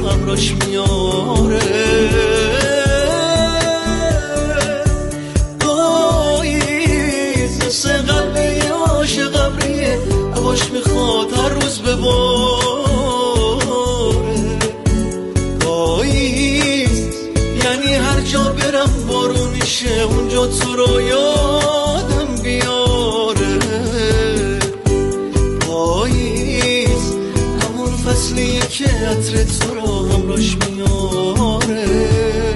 همراش میاره. پاییز مثل قلبی عاشق ابریه، هواش میخواد هر روز بباره. پاییز یعنی هر جا برم بارونیشه، اونجا تو رو یادم بیاره. پاییز همون فصلیه که عطر تو رو همراش میاره.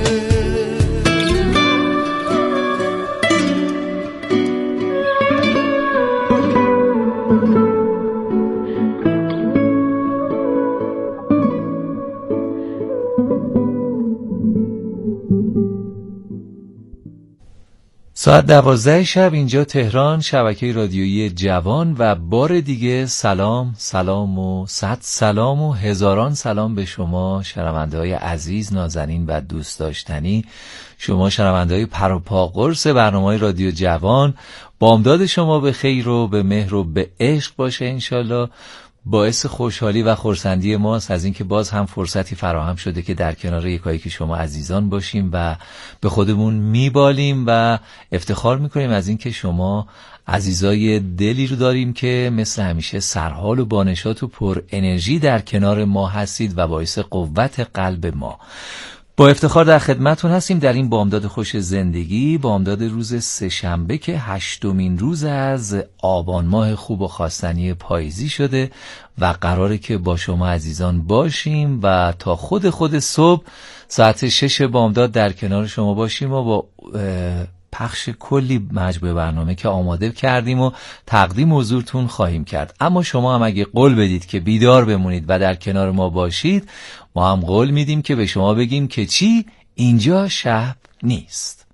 ساعت 12 شب اینجا تهران، شبکه رادیویی جوان و بار دیگه سلام و صد سلام و هزاران سلام به شما شنونده های عزیز، نازنین و دوست داشتنی، شما شنونده های پر و پا قرص برنامه رادیو جوان. بامداد شما به خیر و به مهر و به عشق باشه انشالله. باعث خوشحالی و خرسندی ماست از اینکه باز هم فرصتی فراهم شده که در کنار یکایی که شما عزیزان باشیم و به خودمون میبالیم و افتخار میکنیم از اینکه شما عزیزای دلی رو داریم که مثل همیشه سرحال و بانشات و پر انرژی در کنار ما هستید و باعث قوت قلب ما. با افتخار در خدمتون هستیم در این بامداد خوش زندگی، بامداد روز سه‌شنبه که 8مین روز از آبان ماه خوب و خواستنی پاییزی شده و قراره که با شما عزیزان باشیم و تا خود صبح ساعت 6 بامداد در کنار شما باشیم و با پخش کلی مجموعه برنامه که آماده کردیم و تقدیم حضورتون خواهیم کرد. اما شما هم اگه قول بدید که بیدار بمونید و در کنار ما باشید، ما هم قول میدیم که به شما بگیم که چی؟ اینجا شب نیست.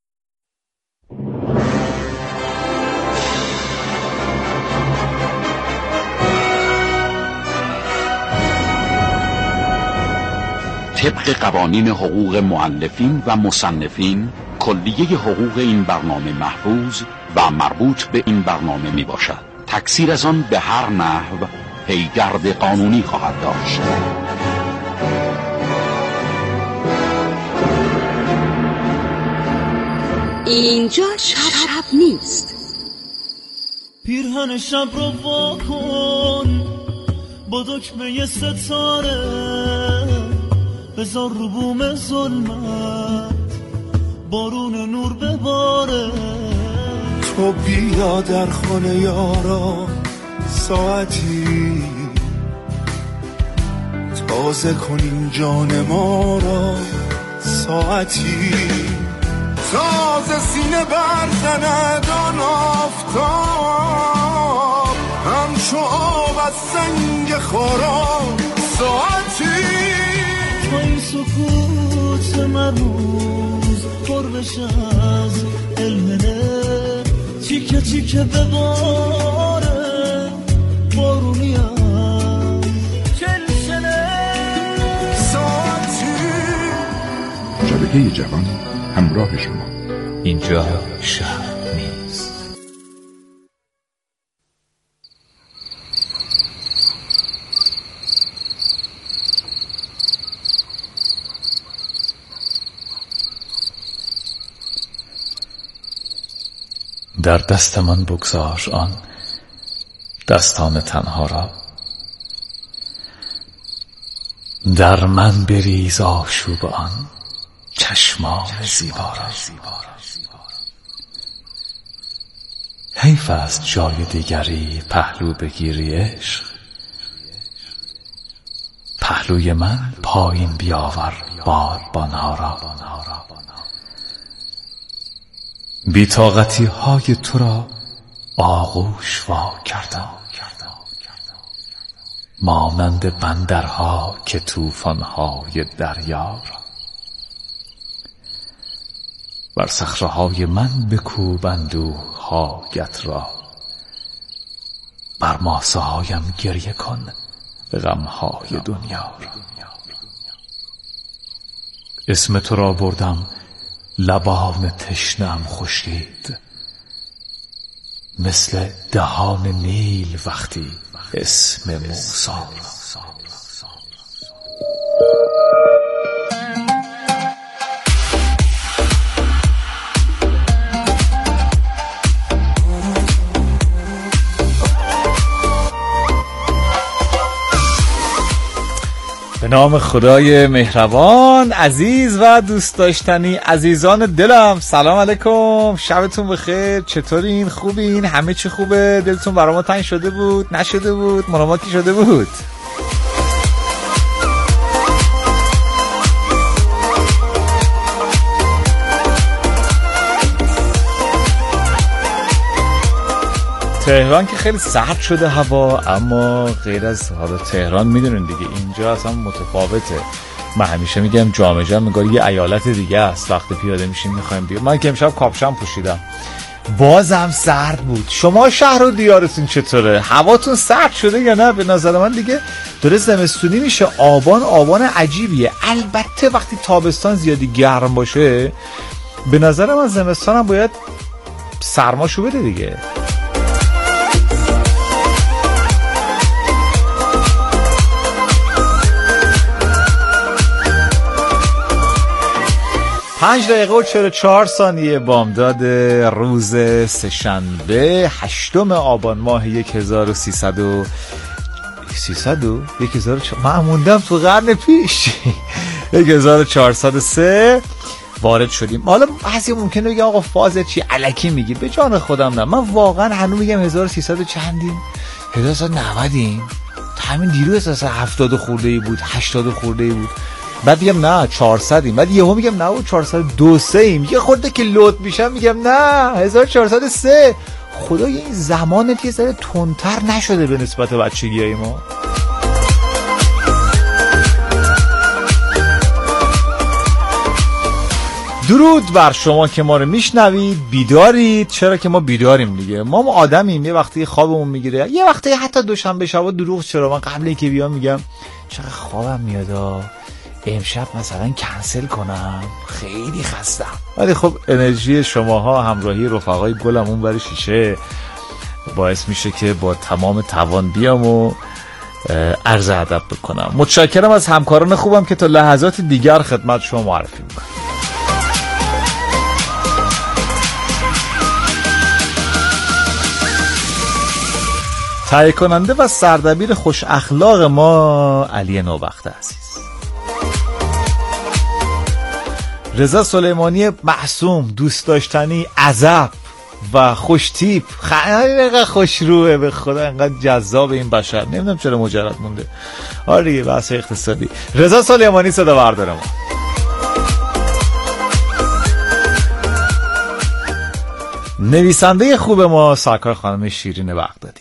طبق قوانین حقوق مؤلفین و مصنفین، کلیه حقوق این برنامه محفوظ و مربوط به این برنامه می باشد. تکثیر از آن به هر نحو پیگرد قانونی خواهد داشت. اینجا شب نیست. پیرهن شب رو واکن با دکمه ستاره، بذار رو بوم ظلمت بارون نور بباره. تو بیا در خانه یارا ساعتی، تازه کنیم جان ما را ساعتی. تازه سینه برزند آن آفتاب، همچو آب از سنگ خارا ساعتی. تو این سکوت مرموز قربش از علمنه، تیکه تیکه بباره بارونیم چلشنه ساعتی. شبکه جوان همراه شما. اینجا شب نیست. در دست من بگذار آن دستان تنها را، در من بریز آشوب آن چشمان زیبا را. حیف است جای دیگری پهلو بگیری عشق، پهلوی من پایین بیاور بادبانها را. بی‌طاقتی های تو را آغوش وا کردم، مانند بندرها که طوفان‌های دریا را. بر صخره‌های من بکوب اندوه‌هایت را، بر ماسه‌هایم گریه کن غم‌های دنیا را. اسم تو را بردم لبان تشنه‌ام خشکید، مثل دهان نیل وقتی اسم موسی را. به نام خدای مهربان. عزیز و دوست داشتنی عزیزان دلم، سلام علیکم، شبتون بخیر. چطورین؟ خوبین؟ همه چی خوبه؟ دلتون برای ما تنگ شده بود؟ نشده بود؟ ملامتی شده بود؟ تهران که خیلی سرد شده هوا، اما غیر از حالا تهران میدونین دیگه اینجا اصلا متفاوته. من همیشه میگم جامعه جمع یه ایالت دیگه است. وقتی پیاده میشیم میخوایم بیاد. من که امشب کاپشن پوشیدم، بازم سرد بود. شما شهر و دیارتون چطوره؟ هواتون سرد شده یا نه؟ به نظر من دیگه داره زمستونی میشه. آبان عجیبیه. البته وقتی تابستان زیادی گرم باشه، به نظر من زمستان هم باید سرماشو بده دیگه. پنج دقیقه و 44 ثانیه بامداد روز سه‌شنبه 8 آبان ماه 1300 من موندم تو قرن پیش 1403 وارد شدیم. حالا بعضی ممکنه بگم آقا فاز چی الکی میگی؟ به جان خودم نه، من واقعا هنوز میگم 1300 چندیم؟ 1990 همین دیروز اصلا 70 خورده‌ای بود، 80 خورده‌ای بود. بعد میگم نه 400 بعد یهو میگم نه 402 3 یه خورده که لود میشم میگم نه 1403. خدا این زمانت یه ذره تندتر نشده به نسبت بچگیای ما؟ درود بر شما که ما رو میشنوید. بیدارید؟ چرا که ما بیداریم دیگه. ما آدمیم، یه وقتی خوابمون میگیره، یه وقتی حتی دوشنبه شبا دروغ چرا. من قبل اینکه بیام میگم چقدر خوابم میاد، امشب مثلا کنسل کنم، خیلی خستم. ولی خب انرژی شماها، همراهی رفقای گلم اون برای شیشه باعث میشه که با تمام توان بیام و عرض ادب بکنم. متشکرم از همکاران خوبم که تا لحظات دیگر خدمت شما معرفی میکنم. تهیه کننده و سردبیر خوش اخلاق ما علی نوبخت عزیز، رضا سلیمانی معصوم، دوست داشتنی، عزب و خوش تیپ، خیلی خوش روحه، به خدا اینقدر جذاب این بشر. نمیدونم چرا مجرد مونده. آره دیگه بحث اقتصادی. رضا سلیمانی صدا بردار ما. نویسنده خوب ما سرکار خانم شیرین بغدادی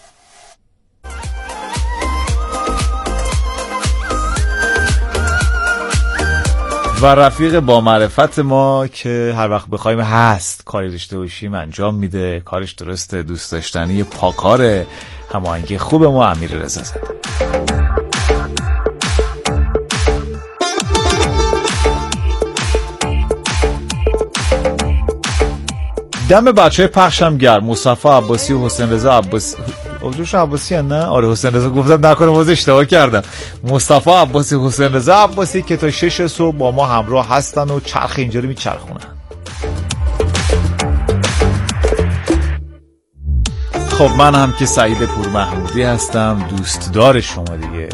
و رفیق با معرفت ما که هر وقت بخوایم هست، کاری داشته باشیم انجام میده، کارش درسته، دوست داشتنی، پاکاره، هماهنگی خوب ما امیر رضا زاده. دم بچه پخشم گرم، مصطفی عباسی و حسین رضا عباسی. اوجوش عباسی نه؟ آره حسین رضا گفتم نکنه باز اشتباه کردم. مصطفی عباسی و حسین رضا عباسی که تا 6 صبح با ما همراه هستن و چرخ اینجوری میچرخونن. خب من هم که سعید پور محمودی هستم، دوستدار شما دیگه.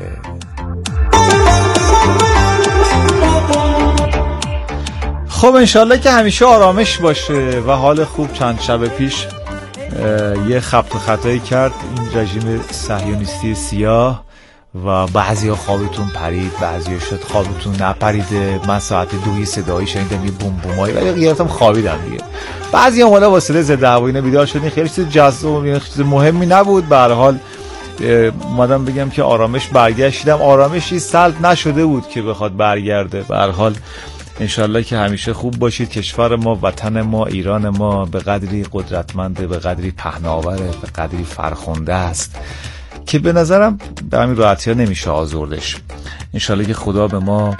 خب انشالله که همیشه آرامش باشه و حال خوب. چند شب پیش یه خبط و خطایی کرد این رژیم صهیونیستی سیاه و بعضیا خوابتون پرید، بعضیا شد خوابتون نپریده. من ساعت 2 صدایی شنیدم یه بوم بومایی ولی گرفتم خوابیدم دیگه. بعضیا والا واسه ضد هوایی بیدار شدین، خیلی چیز جذاب، چیز مهمی نبود. به هر حال اومدم بگم که آرامش برگشتم. آرامشی سلب نشده بود که بخواد برگرده. به هر حال انشالله که همیشه خوب باشید. کشور ما، وطن ما، ایران ما به قدری قدرتمنده، به قدری پهناوره، به قدری فرخنده است که به نظرم به همین راحتی ها نمیشه آزردش. انشالله که خدا به ما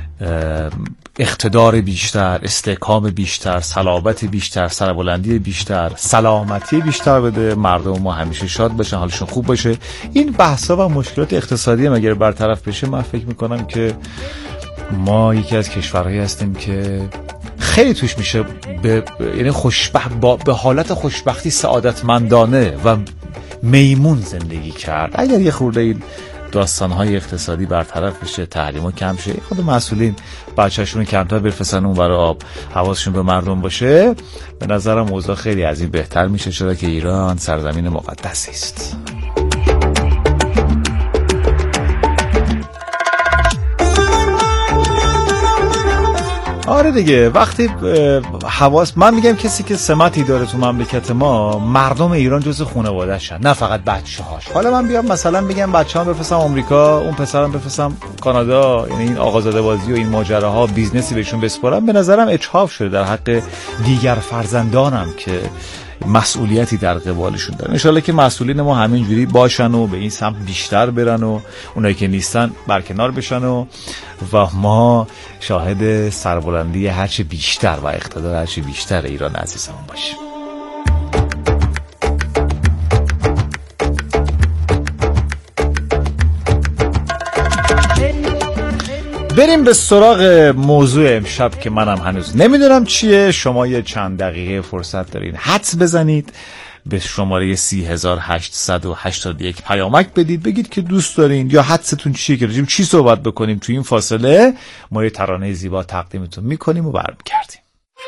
اقتدار بیشتر، استحکام بیشتر، صلابت بیشتر، سربلندی بیشتر، سلامتی بیشتر بده. مردم ما همیشه شاد باشن، حالشون خوب باشه. این بحثا و مشکلات اقتصادی هم اگر برطرف بشه، من فکر میکنم که ما یکی از کشورهایی هستیم که خیلی توش میشه یعنی به حالت خوشبختی سعادتمندانه و میمون زندگی کرد. اگر یه خورده این داستانهای اقتصادی برطرف بشه، تحریما کم شه، خود مسئولین بچه‌شون کمتر بفرستن اون برای آب، حواسشون به مردم باشه، به نظرم اوضاع خیلی از این بهتر میشه، چرا که ایران سرزمین مقدسی است. آره دیگه، وقتی من میگم کسی که سمتی داره تو مملکت ما، مردم ایران جز خانواده‌شن، نه فقط بچه‌هاش. حالا من بیام مثلا بگم بچه‌ام بفرستم آمریکا، اون پسرم بفرستم کانادا، یعنی این آقازاده بازی و این ماجراها بیزنسی بهشون بسپارم، به نظرم اجحاف شده در حق دیگر فرزندانم که مسئولیتی در قبالشون دارن. ان شاءالله که مسئولین ما همینجوری باشن و به این سمت بیشتر برن و اونایی که نیستن برکنار بشن و ما شاهد سربلندی هرچی بیشتر و اقتدار هرچی بیشتر ایران عزیزمون باشیم. بریم به سراغ موضوع امشب که منم هنوز نمیدونم چیه. شما یه چند دقیقه فرصت دارین حدس بزنید، به شماره 3881 پیامک بدید، بگید که دوست دارین یا حدستون چیه که راجع به چی صحبت بکنیم. توی این فاصله ما یه ترانه زیبا تقدیمتون میکنیم و برمیگردیم.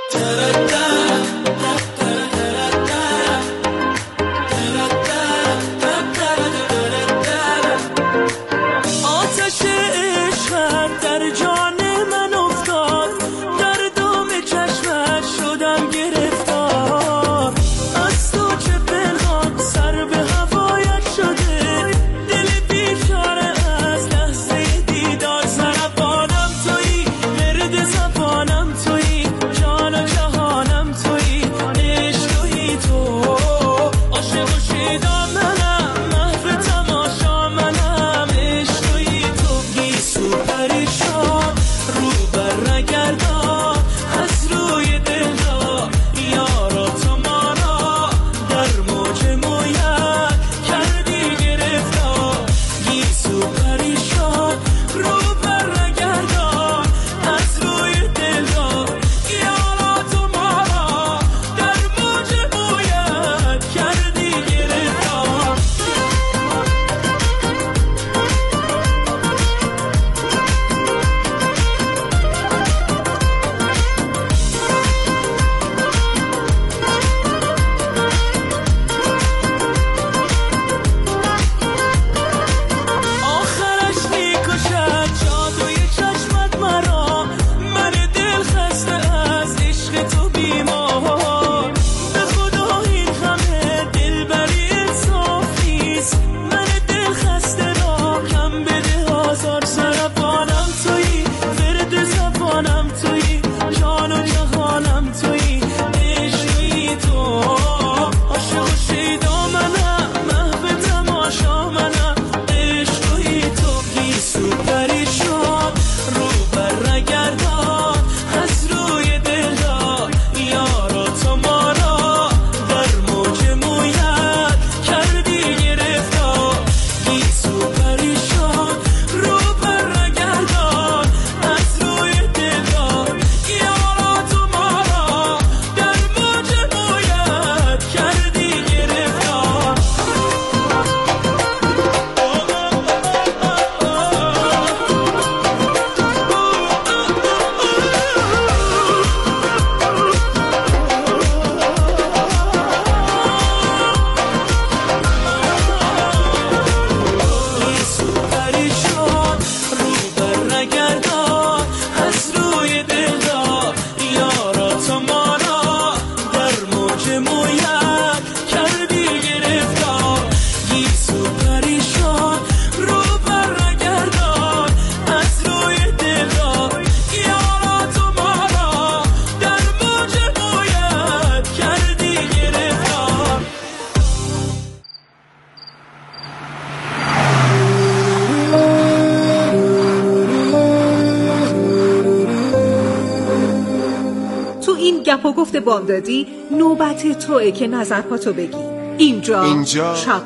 گپ و گفت بامدادی نوبت توئه که نظرهاتو بگی. اینجا شب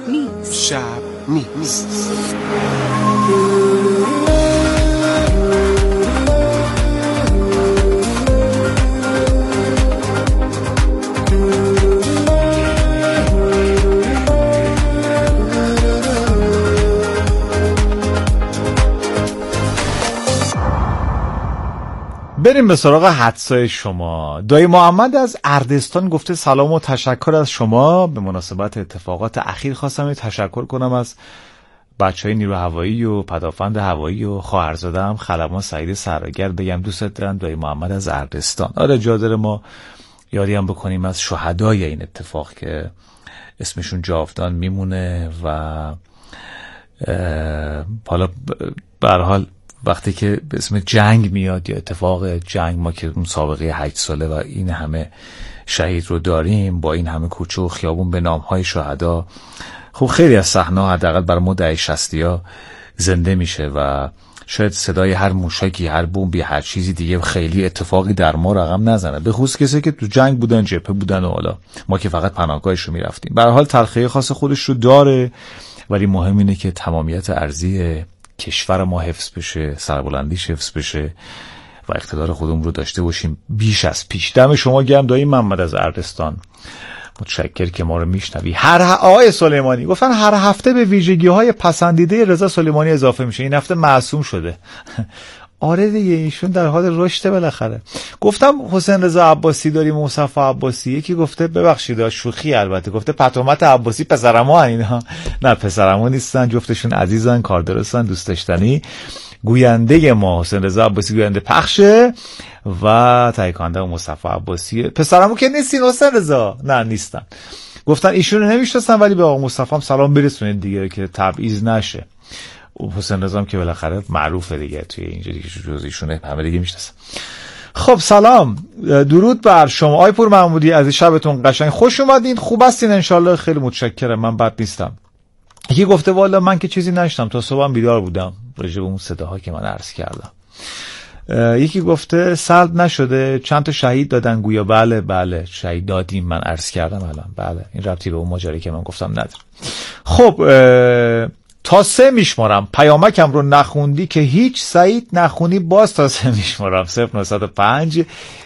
نیست. بریم به سراغ حدسای شما. دایی محمد از اردستان گفته سلام و تشکر از شما. به مناسبت اتفاقات اخیر خواستم تشکر کنم از بچهای نیرو هوایی و پدافند هوایی و خواهرزاده‌ام خلبان سعید سراگر، بگم دوست دارم. دایی محمد از اردستان. آره جا داره ما یادی هم بکنیم از شهدای این اتفاق که اسمشون جاودان میمونه و حالا به هر حال وقتی که اسم جنگ میاد یا اتفاق جنگ، ما که مسابقه 8 ساله و این همه شهید رو داریم با این همه کوچه و خیابون به نام‌های شهدا، خب خیلی از صحنه‌ها حداقل برای ما دهه 60 زنده میشه و شاید صدای هر موشکی، هر بمبی، هر چیزی دیگه خیلی اتفاقی در ما رقم نزنه، به خصوص کسی که تو جنگ بودن، جبهه بودن و حالا ما که فقط پناهگاهش رو میرفتیم. به هر حال تلخیه خاص خودش رو داره، ولی مهم اینه که تمامیت ارضی کشور ما حفظ بشه، سربلندیش حفظ بشه و اقتدار خودمون رو داشته باشیم بیش از پیش. دم شما گرم دایی محمد از اردستان، متشکر که ما رو میشنوی. آقای سلیمانی گفتن هر هفته به ویژگی‌های پسندیده رضا سلیمانی اضافه میشه. این هفته معصوم شده. آره دیگه، ایشون در حال رشد بالاخره. گفتم حسین رضا عباسی داریم، مصطفی عباسی. یکی گفته ببخشید شوخی، البته گفته پتومت عباسی پسرعمو اینا. نه پسرعمو نیستن، جفتشون عزیزن، کاردرستن، دوست داشتنی. گوینده ما حسین رضا عباسی گوینده پخشه و تهیه کننده مصطفی عباسی. پسرعمو که نیستین حسین رضا؟ نه نیستن. گفتن ایشون رو نمیشناسن ولی به آقا مصطفی هم سلام برسونید دیگه که تبعیض نشه. حسین رضا هم که بالاخره معروفه دیگه توی اینجوری که جز ایشونه همه دیگه میشناسن. خب سلام، درود بر شما آی پور محمودی، از شبتون قشنگ، خوش اومدین، خوب هستین انشالله؟ خیلی متشکرم، من بد نیستم. یکی گفته والا من که چیزی نشدم، تا صبحم بیدار بودم راجع به اون صداها که من عرض کردم. یکی گفته سلب نشده، چند تا شهید دادن گویا. بله شهید دادیم، من عرض کردم الان. بله این ربطی به اون ماجرایی که من گفتم نداره. خب تا 3 میشمارم، پیامکم رو نخوندی که هیچ، سعید نخونی باز تا 3 میشمارم. 0905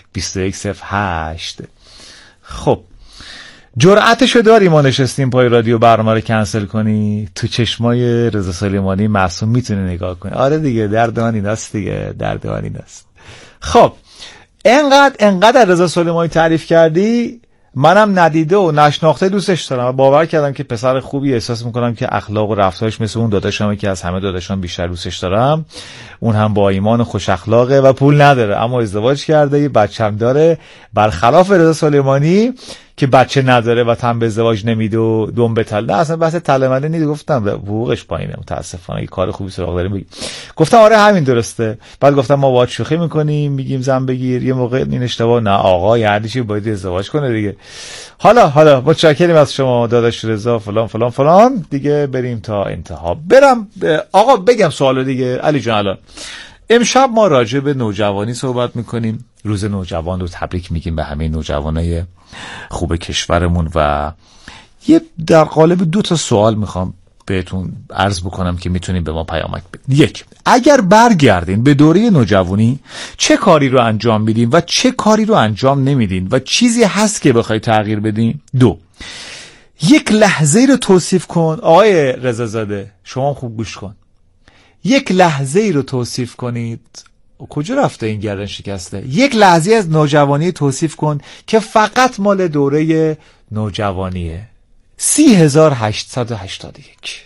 2108. خب جرأتشو داری ما نشستیم پای رادیو برنامه رو کنسل کنی؟ تو چشمای رضا سلیمانی معصوم میتونه نگاه کنی. آره دیگه، درد من ایناست دیگه، درد من ایناست. خب انقدر رضا سلیمانی تعریف کردی، منم ندیده و نشناخته دوستش دارم و باور کردم که پسر خوبی، احساس میکنم که اخلاق و رفتارش مثل اون داداشمه که از همه داداشام بیشتر دوستش دارم. اون هم با ایمان و خوش اخلاقه و پول نداره اما ازدواج کرده، یه بچه‌م داره، برخلاف رضا سلیمانی که بچه نداره و تن به ازدواج نمیده و دم به تله. اصلا بحث تله منده نیست، گفتم حقوقش پایینه متاسفانه. کار خوبی سراغ داریم بگی. گفتم آره همین درسته. بعد گفتم ما باهات شوخی میکنیم، میگیم زن بگیر، یه موقع این اشتباه. نه آقا یعنی چی، باید ازدواج کنه دیگه. حالا متشکریم از شما داداش رضا فلان دیگه. بریم تا انتها. برم آقا بگم سوالو دیگه. علی جان الان امشب ما راجع به نوجوانی صحبت میکنیم. روز نوجوان رو تبریک میگیم به همه نوجوانای خوب کشورمون و یه در قالب 2 تا سوال میخوام بهتون عرض بکنم که میتونیم به ما پیامک بدین. 1. اگر برگردین به دوره نوجوانی چه کاری رو انجام میدین و چه کاری رو انجام نمیدین و چیزی هست که بخوای تغییر بدین؟ 2. یک لحظه رو توصیف کن. آقای رضازاده شما خوب گوش کن. یک لحظه رو توصیف کنید. کجا رفته این گردن شکسته؟ یک لحظه از نوجوانی توصیف کن که فقط مال دوره نوجوانیه. 3881.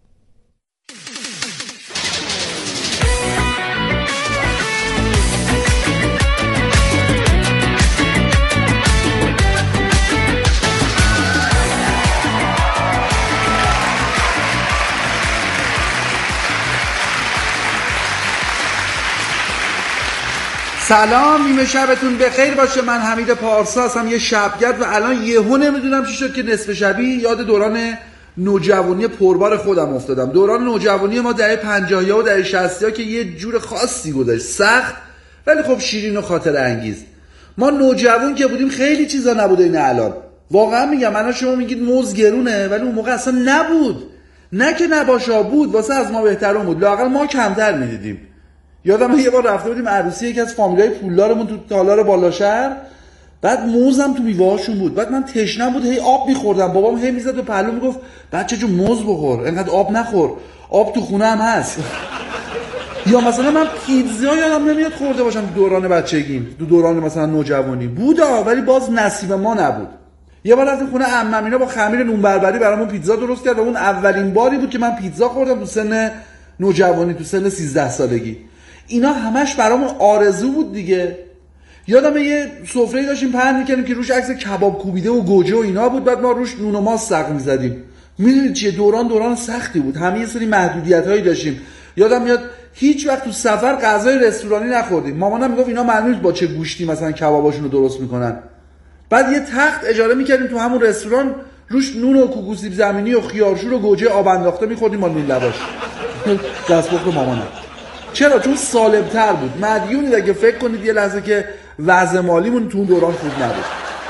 سلام، نیمه شبتون بخیر باشه. من حمید پارسا هستم، یه شبگرد و الان یهو نمیدونم چی شد که نصف شبی یاد دوران نوجوانی پربار خودم افتادم. دوران نوجوانی ما دهه 50 و دهه 60 که یه جور خاصی گذشت، سخت ولی خب شیرین و خاطر انگیز. ما نوجوان که بودیم خیلی چیزا نبوده این الان. واقعا میگم، الان شما میگید موز گرونه ولی اون موقع اصلا نبود. نه که نباشه، بود، واسه از ما بهترون بود، لااقل ما کمتر میدیدیم. یادم یه بار رفته بودیم عروسی یکی از فامیلای پولدارمون تو تالار بالاشهر، بعد موزم تو میوه‌هاشون بود، بعد من تشنم بود هی آب می‌خوردم، بابام هی میزد و پلو میگفت بچه جو موز بخور، اینقدر آب نخور، آب تو خونه هم هست. یا مثلا من پیتزا یادم نمیاد خورده باشم تو دوران بچگیم، تو دوران مثلا نوجوانی بودا، ولی باز نصیب ما نبود. یه بار از خونه عمم اینا با خمیر نون بربری برامون پیتزا درست کرد و اون اولین باری بود که من پیتزا خوردم تو سن نوجوانی، تو سن 13 سالگی. اینا همش برامون آرزو بود دیگه. یادم یه سفره‌ای داشتیم پهن می‌کردیم که روش عکس کباب کوبیده و گوجه و اینا بود، بعد ما روش نون و ماست سق می‌زدیم. میدونید چیه، دوران سختی بود، همه یه سری محدودیت‌هایی داشتیم. یادم میاد هیچ وقت تو سفر غذای رستورانی نخوردیم. مامانم میگفت اینا معلومه با چه گوشتی مثلا کباباشون رو درست میکنن. بعد یه تخت اجاره میکردیم تو همون رستوران، روش نون و کوکو سیب زمینی و خیارشور و گوجه آب انداخته میخوردیم با نون لواش. دستپخت مامانم. چرا؟ چون سالم‌تر بود. مدیونید اگه فکر کنید یه لحظه که وضع مالیمون تو اون دوران خوب نبود.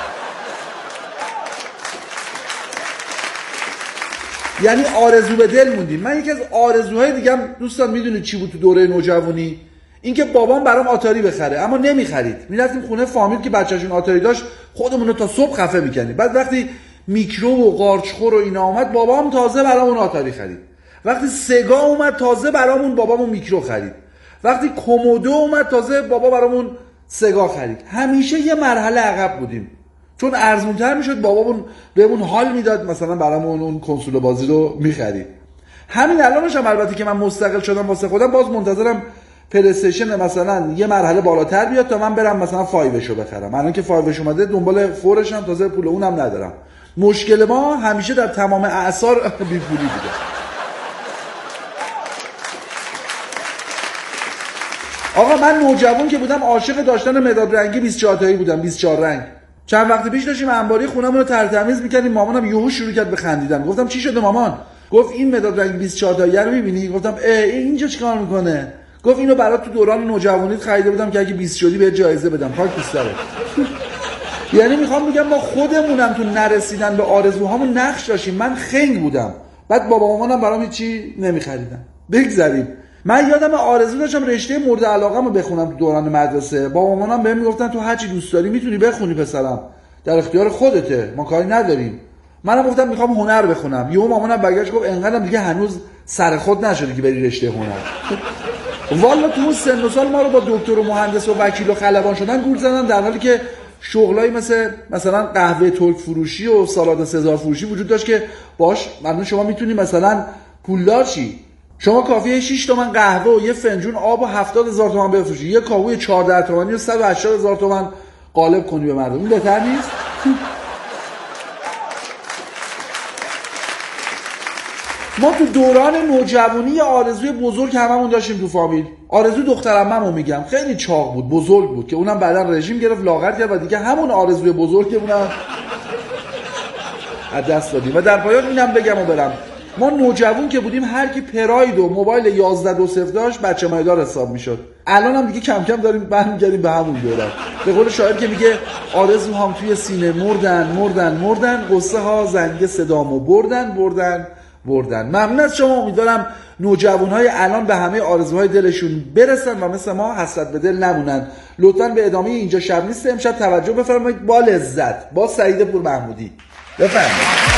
یعنی آرزو به دل موندیم. من یکی از آرزوهای دیگم دوستان میدونید چی بود تو دوره نوجوانی؟ اینکه بابام برام آتاری بخره، اما نمیخرید. میرفتیم خونه فامیل که بچه‌شون آتاری داشت، خودمون رو تا صبح خفه می‌کردیم. بعد وقتی میکرو و قارچخور و اینا اومد، بابام تازه برامون آتاری خرید. وقتی سگا اومد، تازه برامون بابامون میکرو خرید. وقتی کومودو اومد، تازه بابا برامون سگا خرید. همیشه یه مرحله عقب بودیم. چون ارزونتر میشد بابامون بهمون حال میداد، مثلا برامون اون کنسول بازی رو میخرید. همین الانش هم البته که من مستقل شدم واسه خودم، باز منتظرم پلی استیشن مثلا یه مرحله بالاتر بیاد تا من برم مثلا 5 رو بخرم. الان که 5 اومده دنبال 4 هم، تازه پول اونم ندارم. مشکل ما همیشه در تمام اعصار بی پولی بوده. آقا من نوجوان که بودم عاشق داشتن مداد رنگی 24 تایی بودم، 24 رنگ. چند وقت پیش داشتیم انباری خونمون رو ترتمیز می‌کردیم، مامانم یهو شروع کرد به خندیدن. گفتم چی شده مامان؟ گفت این مداد رنگ 24 تایی رو می‌بینی؟ گفتم اینجا چیکار می‌کنه؟ گفت اینو برات تو دوران نوجوانیت خریده بودم که اگه 20 شدی بهت جایزه بدم. پاک دوستاره. یعنی میخوام بگم ما خودمونم تو نرسیدن به آرزوهامون نقش داشتیم. من خنگ بودم، بعد بابا مامانم برام هیچی نمی‌خریدن. بگذریم. من یادم آرزو داشتم رشته مورد علاقه‌مو بخونم تو دوران مدرسه. بابا مامانم بهم میگفتن تو هر چی دوست داری میتونی بخونی پسرم، در اختیار خودته، ما کاری نداریم. منم گفتم میخوام هنر بخونم. یهو مامانم برگشت گفت انقدرم دیگه هنوز سر خود نشده که بری رشته هنر. والا تو اون سن و سال ما رو با دکتر و مهندس و وکیل و خلبان شدن گول زدن، در حالی که شغلایی مثلا قهوه ترک فروشی و سالاد سزار فروشی وجود داشت که باش مثلا شما میتونی مثلا پولدار شی. شما کافیه 6 تومن قهوه و یه فنجون آب و 70,000 تومان بفروشی، یه کاهوی 14 تومانی و 180,000 تومان قالب کنی به مردم. این بهتر نیست؟ ما تو دوران نوجوانی آرزوی بزرگ هممون داشتیم تو فامیل. آرزو دخترعمه‌مو میگم، خیلی چاق بود، بزرگ بود، که اونم بعدا رژیم گرفت، لاغر کرد و دیگه همون آرزوی بزرگمونم از دست دادیم. و در پایان اینم بگم و برم، ما نوجوان که بودیم هر کی پراید و موبایل 1120 داشت بچه مایدار حساب میشد. الان هم دیگه کم کم داریم برمیگردیم به همون دوران. به قول شاعر که میگه آرزوهام توی سینه مردن، قصه ها زنگ صدامو بردن. ممنون از شما. امیدوارم نوجوانهای الان به همه آرزوهای دلشون برسن و مثل ما حسرت به دل نمونن. لطفاً به ادامه اینجا شب نیست امشب توجه بفرمایید، با لذت، با سعید پور محمودی. بفرمایید.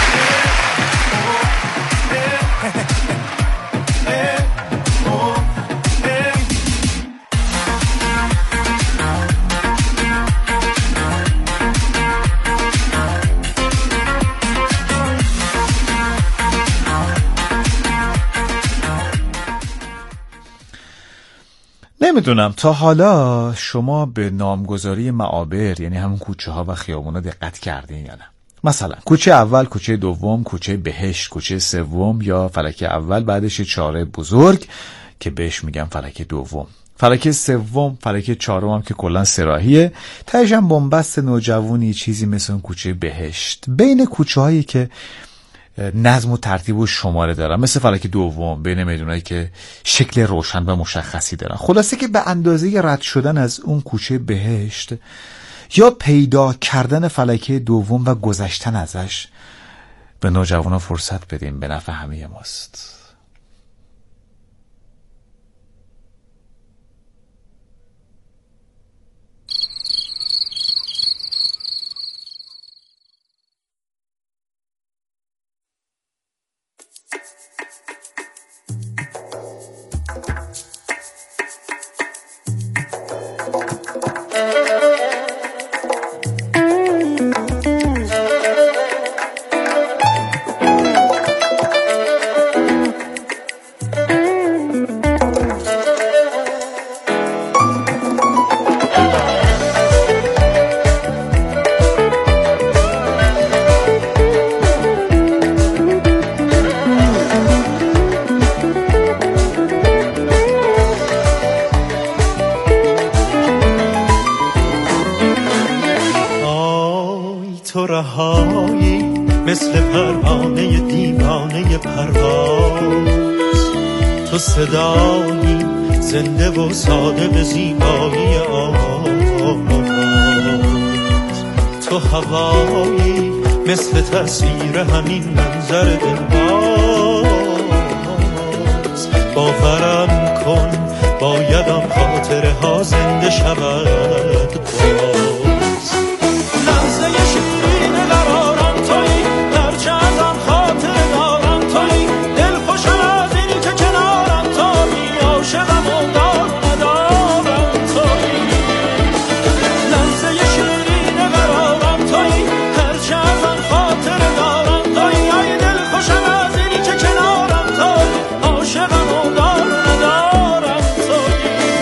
نمیدونم تا حالا شما به نامگذاری معابر، یعنی همون کوچه ها و خیابونا دقت کردین یا نه؟ مثلا کوچه اول، کوچه دوم، کوچه بهشت، کوچه سوم، یا فلک اول بعدش چاره بزرگ که بهش میگم فلک دوم، فلک سوم، فلک چهارم هم که کلا سراحیه، تهش هم بنبست نوجوانی، چیزی مثل اون کوچه بهشت. بین کوچه هایی که نظم و ترتیب و شماره دارن، مثل فلک دوم، بین میدونایی که شکل روشن و مشخصی دارن. خلاصه که به اندازه رد شدن از اون کوچه بهشت یا پیدا کردن فلک دوم و گذشتن ازش به نوجوانا فرصت بدیم، به نفع همه ماست. تو رهایی مثل پروانه دیوانه پرواز، تو صدایی زنده و ساده به زیبایی آواز، تو هوایی مثل تصویر همین منظر دلباز. باورم کن بایدم خاطره ها زنده شود باز. لحظه شیرین قرارم تویی، هرچه ازم خاطره دارم تویی، دل خوشم از این که کنارم تویی، عاشقم و دار ندارم تویی. لحظه شیرین قرارم تویی، هرچه ازم خاطره دارم تویی، ای دل خوشم از این که کنارم تویی، عاشقم و دار ندارم تویی.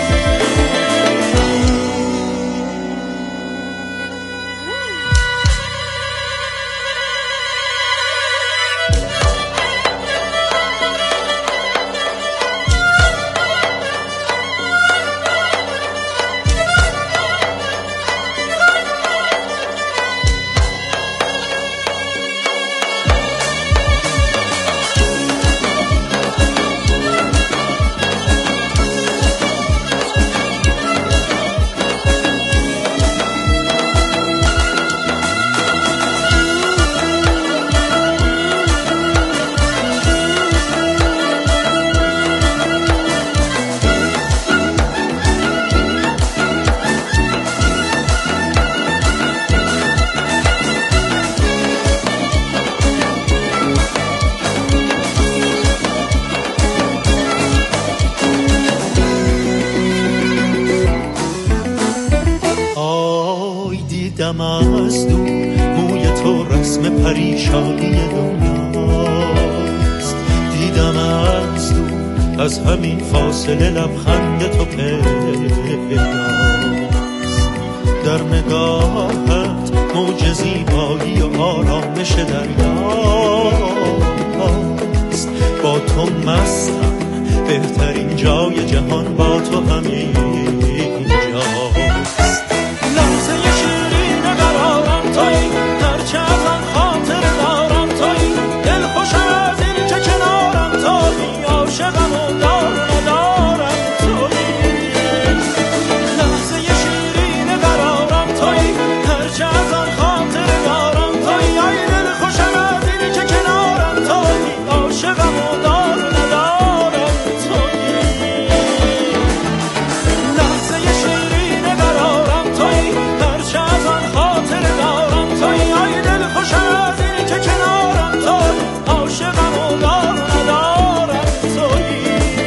دیدم از دور موی تو رسم پریشانی دنیاست، دیدم از دور از همین فاصله لبخند تو پیداست، در نگاهت موج زیبایی و آرامش دریاست. با تو مستم، بهترین جای جهان با تو همین جاست. هرچه ازم خاطره دارم تویی، دل خوشم از این که کنارم تویی، عاشقم و دار ندارم تویی. لحظه شیرین قرارم تویی، هرچه ازم خاطره دارم تویی، ای دل خوشم از این که کنارم تویی، عاشقم و دار ندارم تویی. لحظه شیرین قرارم تویی، هرچه ازم خاطره دارم تویی، ای دل خوشم از این که کنارم تویی، عاشقم و دار ندارم تویی.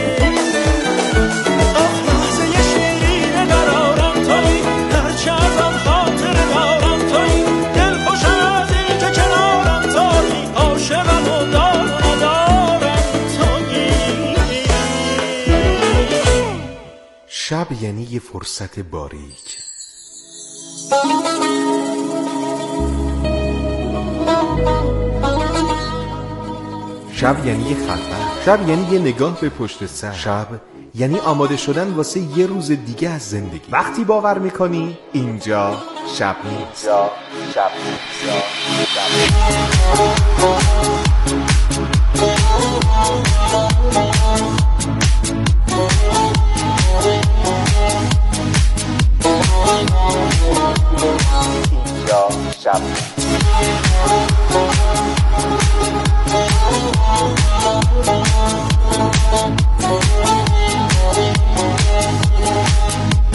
لحظه شیرین قرارم تویی، هرچه ازم خاطره دارم تویی، دل خوشم از این که کنارم تویی، عاشقم و دار ندارم تویی. شب یعنی یه فرصت باریک، شب یعنی یه خطر، شب یعنی یه نگاه به پشت سر، شب یعنی آماده شدن واسه یه روز دیگه از زندگی. وقتی باور میکنی اینجا شب نیست.